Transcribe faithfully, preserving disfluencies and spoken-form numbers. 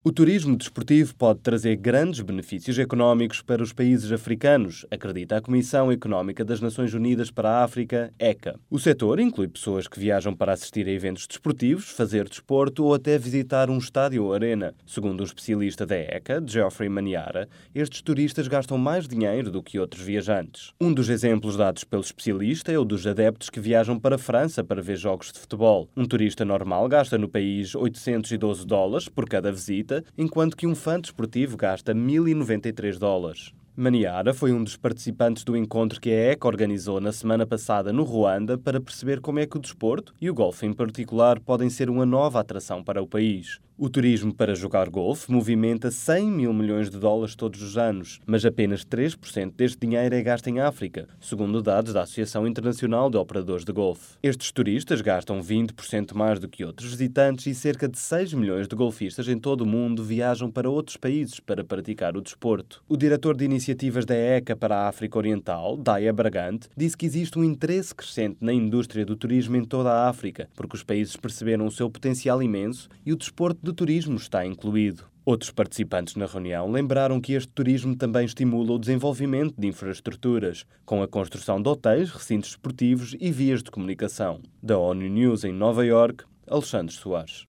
O turismo desportivo pode trazer grandes benefícios económicos para os países africanos, acredita a Comissão Económica das Nações Unidas para a África, ECA. O setor inclui pessoas que viajam para assistir a eventos desportivos, fazer desporto ou até visitar um estádio ou arena. Segundo um especialista da ECA, Geoffrey Maniara, estes turistas gastam mais dinheiro do que outros viajantes. Um dos exemplos dados pelo especialista é o dos adeptos que viajam para a França para ver jogos de futebol. Um turista normal gasta no país oitocentos e doze dólares por cada visita, enquanto que um fã desportivo gasta mil e noventa e três dólares. Maniara foi um dos participantes do encontro que a ECA organizou na semana passada no Ruanda para perceber como é que o desporto, e o golfe em particular, podem ser uma nova atração para o país. O turismo para jogar golfe movimenta cem mil milhões de dólares todos os anos, mas apenas três por cento deste dinheiro é gasto em África, segundo dados da Associação Internacional de Operadores de Golfe. Estes turistas gastam vinte por cento mais do que outros visitantes e cerca de seis milhões de golfistas em todo o mundo viajam para outros países para praticar o desporto. O diretor de iniciativas da ECA para a África Oriental, Daya Bragante, disse que existe um interesse crescente na indústria do turismo em toda a África, porque os países perceberam o seu potencial imenso e o desporto do turismo está incluído. Outros participantes na reunião lembraram que este turismo também estimula o desenvolvimento de infraestruturas, com a construção de hotéis, recintos esportivos e vias de comunicação. Da ONU News em Nova Iorque, Alexandre Soares.